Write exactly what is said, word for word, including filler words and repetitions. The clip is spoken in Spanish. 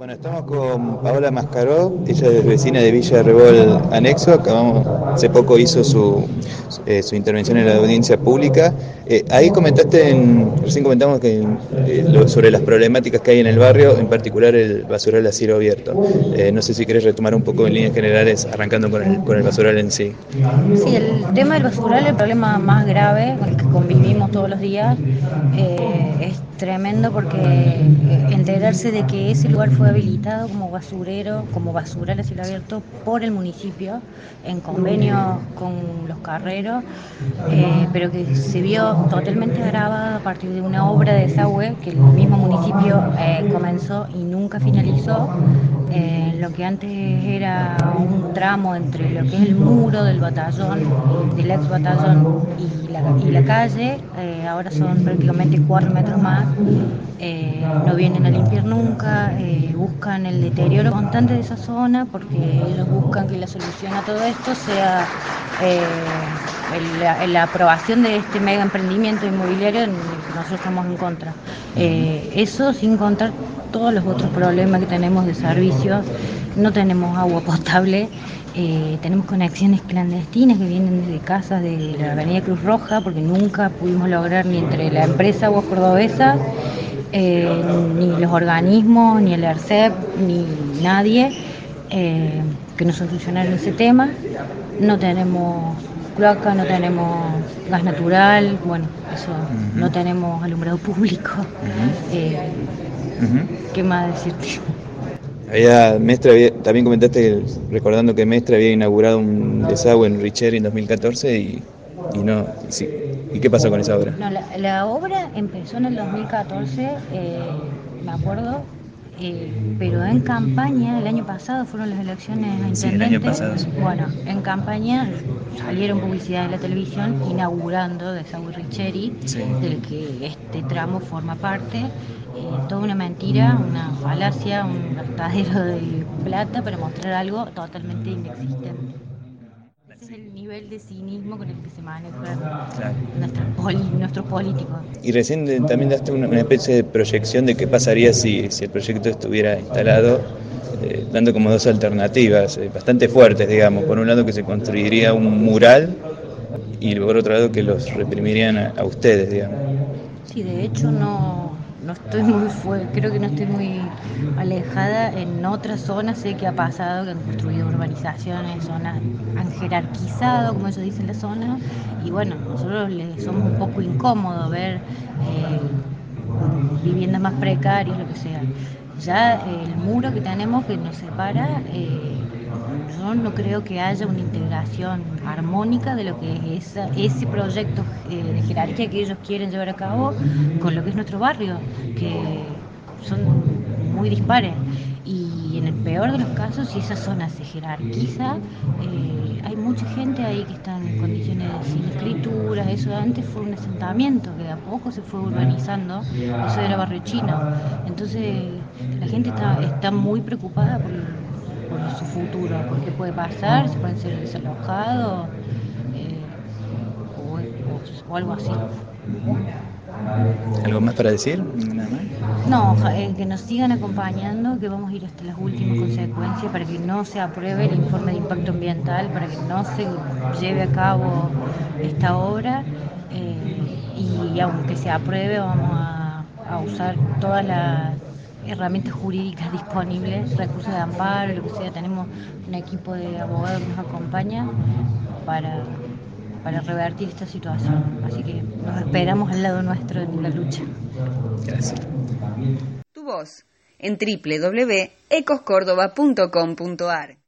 Bueno, estamos con Paola Mascaró, ella es vecina de Villa Rebol Anexo, acabamos, hace poco hizo su, eh, su intervención en la audiencia pública. Eh, ahí comentaste, en, recién comentamos que eh, lo, sobre las problemáticas que hay en el barrio, en particular el basural a cielo abierto. Eh, no sé si querés retomar un poco en líneas generales, arrancando con el, con el basural en sí. Sí, el tema del basural es el problema más grave con el que convivimos todos los días. Eh, es tremendo porque eh, enterarse de que ese lugar fue habilitado como basurero, como basural a cielo abierto por el municipio, en convenio con los carreros, eh, pero que se vio totalmente agravado a partir de una obra de desagüe que el mismo municipio eh, comenzó y nunca finalizó. Eh, lo que antes era un tramo entre lo que es el muro del batallón, del ex batallón y la, y la calle, eh, ahora son prácticamente cuatro metros más. Eh, no vienen a limpiar nunca, eh, buscan el deterioro constante de esa zona porque ellos buscan que la solución a todo esto sea eh, el, la aprobación de este mega emprendimiento inmobiliario en el que nosotros estamos en contra. Eh, eso sin contar todos los otros problemas que tenemos de servicios. No tenemos agua potable, eh, tenemos conexiones clandestinas que vienen desde casas de la avenida Cruz Roja, porque nunca pudimos lograr ni entre la empresa Aguas Cordobesas, eh, ni los organismos, ni el ERCEP, ni nadie eh, que nos solucionaron ese tema. No tenemos cloaca, no tenemos gas natural, bueno, eso, Uh-huh. no tenemos alumbrado público. Uh-huh. Eh, Uh-huh. ¿Qué más decirte? Había, Mestre había, también comentaste, recordando que Mestre había inaugurado un desagüe en Richeri en dos mil catorce y, y no, y, sí. ¿Y qué pasó con esa obra? No, la, la obra empezó en el dos mil catorce, eh, me acuerdo, eh, pero en campaña, el año pasado fueron las elecciones a Sí, el año intendente. pasado. Sí. Bueno, en campaña salieron publicidad en la televisión inaugurando Desagüe Richeri, Sí. del que este tramo forma parte. Eh, toda una mentira, una falacia, un gastadero de plata para mostrar algo totalmente inexistente. Ese es el nivel de cinismo con el que se manejan Claro. nuestros, poli, nuestros políticos. Y recién de, también daste una, una especie de proyección de qué pasaría si, si el proyecto estuviera instalado, eh, dando como dos alternativas eh, bastante fuertes, digamos. Por un lado que se construiría un mural y por otro lado que los reprimirían a, a ustedes, digamos. Sí, de hecho no, no estoy muy fue, creo que no estoy muy alejada. En otras zonas sé que ha pasado, que han construido urbanizaciones, zonas, han jerarquizado, como ellos dicen, la zona, y bueno, nosotros les somos un poco incómodo ver eh, viviendas más precarias, lo que sea. Ya el muro que tenemos que nos separa, eh, yo no creo que haya una integración armónica de lo que es esa, ese proyecto eh, de jerarquía que ellos quieren llevar a cabo con lo que es nuestro barrio, que son muy dispares. Y en el peor de los casos, si esa zona se jerarquiza, eh, hay mucha gente ahí que está en condiciones sin escrituras. Eso antes fue un asentamiento que de a poco se fue urbanizando, eso era barrio chino. Entonces la gente está, está muy preocupada por, por su futuro, por qué puede pasar, se pueden ser desalojados eh, o, o, o algo así. ¿Algo más para decir? Nada más. No, eh, que nos sigan acompañando, que vamos a ir hasta las últimas consecuencias para que no se apruebe el informe de impacto ambiental, para que no se lleve a cabo esta obra, eh, y aunque se apruebe vamos a, a usar todas las herramientas jurídicas disponibles, recursos de amparo, lo que sea. Tenemos un equipo de abogados que nos acompaña para para revertir esta situación. Así que nos esperamos al lado nuestro en la lucha. Gracias. Tu voz en doble u doble u doble u punto ecos córdoba punto com punto ar.